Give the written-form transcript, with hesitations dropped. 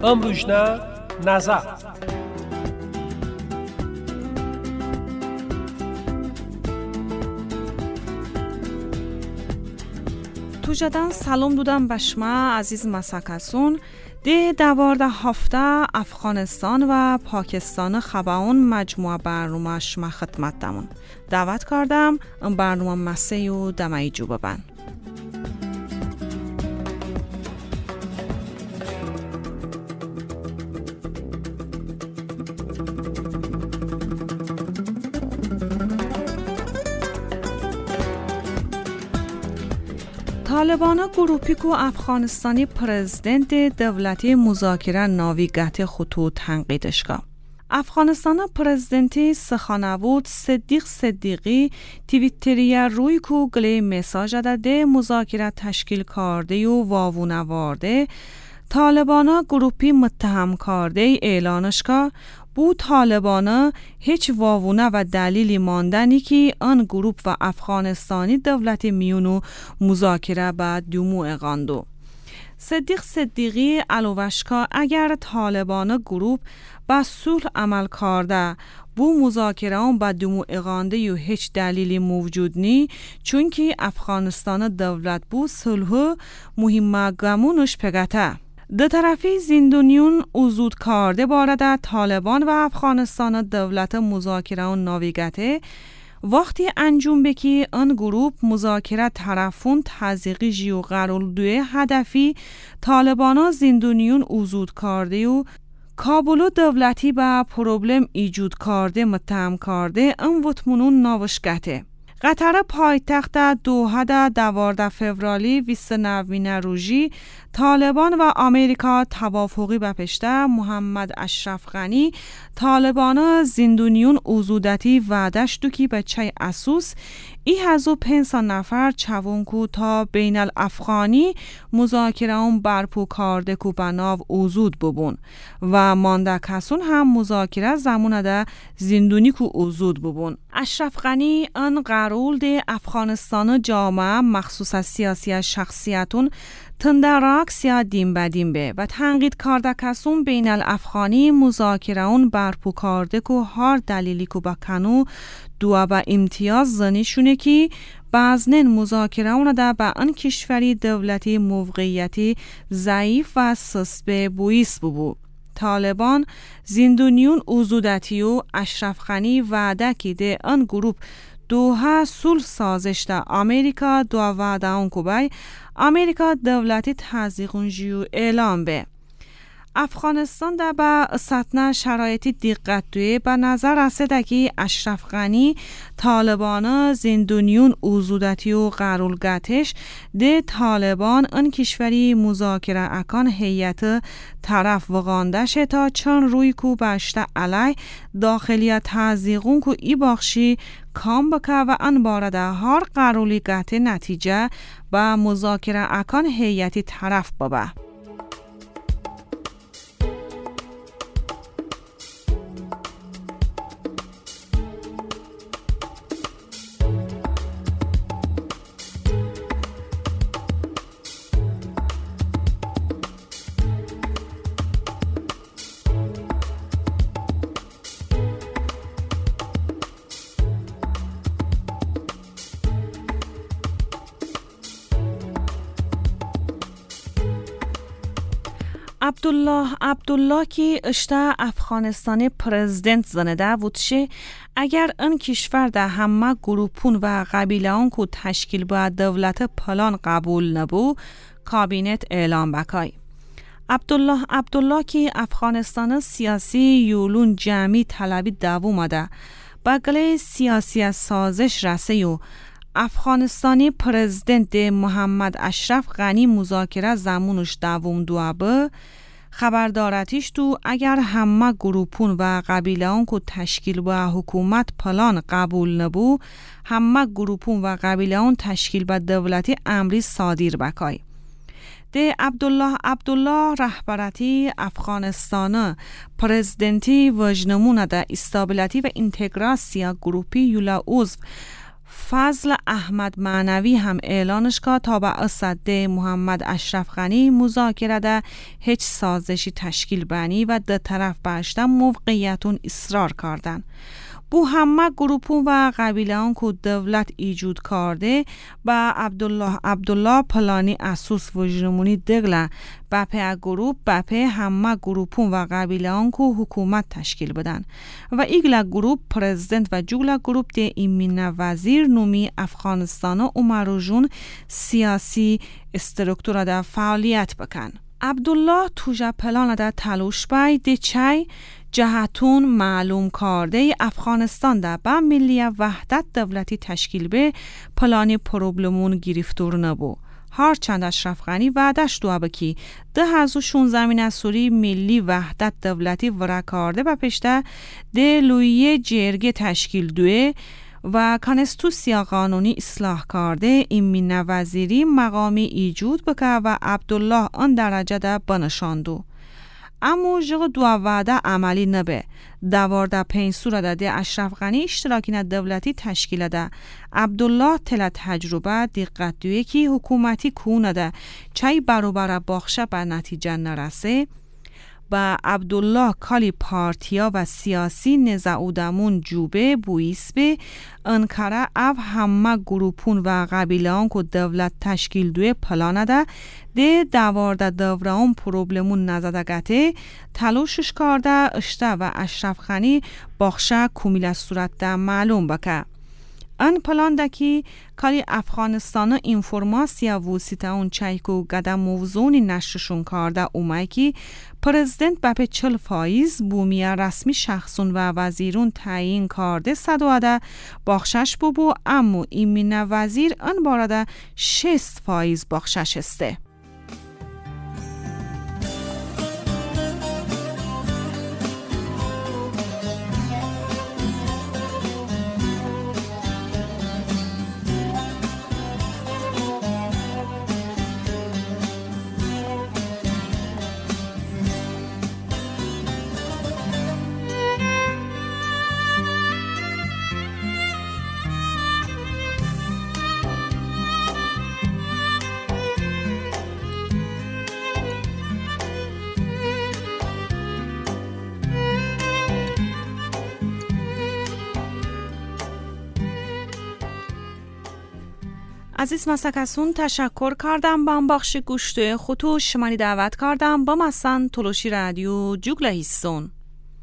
امروزنا نظر. توجدان سلام دودم به شما عزیز مساکسون. ده 12 هفته افغانستان و پاکستان خباون مجموعه برنامه شما خدمت دمون دعوت کردم این برنامه مسیح و دمایی جو ببن. طالبانا گروپی کو افغانستانی پرزیدنت دولتی مذاکره ناویگت خطوط تنقیدش کا. افغانستان پرزیدنتی سخنوود صدیقی توییتری روی کو گلی مساج داده مذاکره تشکیل کرده و واوونه وارده طالبانا گروپی متهم کرده اعلانش کا. بو طالبانا هیچ واوونه و دلیلی ماندنی که آن گروپ و افغانستانی دولت میونو مذاکره با دومو اقاندو. صدیقی علوشکا اگر طالبانا گروپ با صلح عمل کرده بو مذاکره اون با دومو اقانده یو هیچ دلیلی موجود نی چون که افغانستان دولت بو صلح مهمه گمونش پگته. دو طرفی زندونیون وزود کرده بارده طالبان و افغانستان دولت مذاکره و ناویگته وقتی انجام بکی ان گروپ مذاکره طرفون تزیقی جیو قرول دوی هدفی طالبانا زندونیون وزود کرده و کابل دولتی با پروبلم ایجاد کرده متهم کرده ان وطمنون ناوشگته. قطر پایتخت دوحه 12 فوریه 29 روزی طالبان و آمریکا توافقی بپشته محمد اشرف غنی طالبان زندونیون وزودتی وعدش دو کی بچه اسوس ای 1500 نفر چوونکو تا بین الافغانی مذاکره اون برپو کرده کو بناو وزود ببون و مانده کسون هم مذاکره زمونه ده زندونی کو وزود ببون. اشرف غنی ان قرول ده افغانستان جامعه مخصوص سیاسی شخصیتون تندراکس یا دیم بدیم به و تنقید کرده کسون بین الافغانی مذاکره اون برپو کرده که هر دلیلی که بکنو دو با امتیاز زنیشونه که بعضنین مذاکره اون ده با ان کشوری دولتی موقعیتی ضعیف و سسبه بویس ببو. طالبان زندونیون وزودتی و اشرف غنی وعده که ده ان گروپ دوها صلح سازش ده آمریکا دو وعده اون کبای آمریکا دولتی تزیقون جیو اعلام به. افغانستان ده با سطنه شرایطی دقت دوی به نظر رسیده که اشرف غنی طالبان زندونیون وزودتی و قرولگتش ده طالبان ان کشوری مذاکره اکان هیئت طرف وغانده شه تا چون روی کو بشته علی داخلی تزیقون کو ای باخشی کام بکه و ان بارده هر قرولیگت نتیجه با مذاکره اکان هیئتی طرف بابه. عبدالله که اشته افغانستانی پرزیدنت زنده بودشه اگر این کشور ده همه گروپون و قبیله اون که تشکیل باید دولت پلان قبول نبو کابینت اعلام بکای. عبدالله که افغانستان سیاسی یولون جمعی طلبی دوام ده بگله سیاسی سازش رسه و افغانستانی پرزیدنت محمد اشرف غنی مذاکره زمونش دوام دوابه خبردارتیش تو اگر همه گروپون و قبیله اون که تشکیل با حکومت پلان قبول نبو همه گروپون و قبیله اون تشکیل با دولتی امری صادر بکای. ده عبدالله رهبرتی افغانستان پرزیدنتی وجنمونه ده استابیلیتی و اینتگراسیا گروپی یولا عضو فضل احمد معنوی هم اعلانش که تا به اصده محمد اشرف غنی مذاکره ده هیچ سازشی تشکیل بنی و ده طرف باشتن موقعیتون اصرار کردن. بو همه گروپون و قبیله هان که دولت ایجود کرده با عبدالله پلانی اسوس وجرمونی دگله بپه گروپ بپه همه گروپون و قبیله هان که حکومت تشکیل بدن و ایگله گروپ پرزیدنت و جوگله گروپ ده ایمین وزیر نومی افغانستان و عمرو جون سیاسی استرکتور ده فعالیت بکن. عبدالله توجه پلان ده تلوش بای ده چای جهتون معلوم کرده افغانستان ده با ملی وحدت دولتی تشکیل به پلانی پروبلمون گرفتور نبو. هرچند اشرف غنی وعدش دو بکی 2016 سوری ملی وحدت دولتی ورا کرده و پشته ده لویه جرگه تشکیل دوه و کانستوسیا قانونی اصلاح کرده ایمین وزیری مقامی ایجود بکه و عبدالله آن درجه ده بنشاندو. اما جغ دو وعده عملی نبه. 15 سوره ده اشرف غنی اشتراکی دولتی تشکیل ده. عبدالله تل تجربه دقت دویه که حکومتی کونه ده چای برابر باخشه به نتیجه نرسه با عبدالله کالی پارتیا و سیاسی نزعودمون جوبه بویس به انکاره او همه گروپون و قبیله هان که دولت تشکیل دوی پلانه ده دوارده دوران پروبلمون نزدگته تلوشش کرده اشته و اشرف غنی باخشه کمیل صورت ده معلوم بکه. ان پلان دکی کاری افغانستان اینفورماسیا وسیته اون چایکو گده موضوعی نشرشون کرده اومای که پرزیدنت بپه 40% بومیه رسمی شخصون و وزیرون تعیین کرده 100 باخشش بو اما ایمین وزیر ان بارده 6% باخشش استه. عزیز مسکسون تشکر کردم با بخش گوشت خودو شمانی دعوت کردم با مسن تلوشی رادیو جوگله هیستون.